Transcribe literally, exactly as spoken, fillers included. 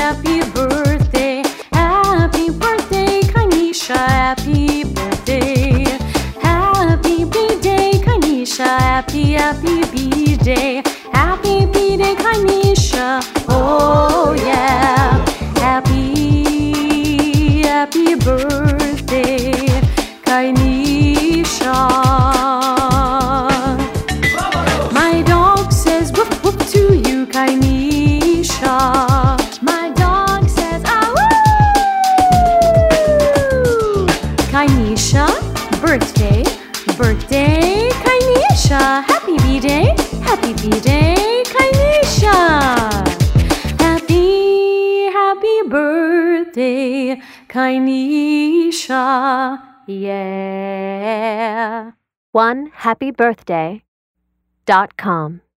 happy birthday, happy birthday, Kainisha, happy birthday, happy B-day, Kainisha, happy, happy B-day, happy B-day, Kainisha, oh yeah, happy, happy birthday, Kainisha. My dog says woof woof to you, Kainisha. My dog says ah woo. Kainisha, birthday, birthday, Kainisha. Happy B-day, happy B-day, Kainisha. Happy, happy birthday, Kainisha. Yeah. One happy birthday dot com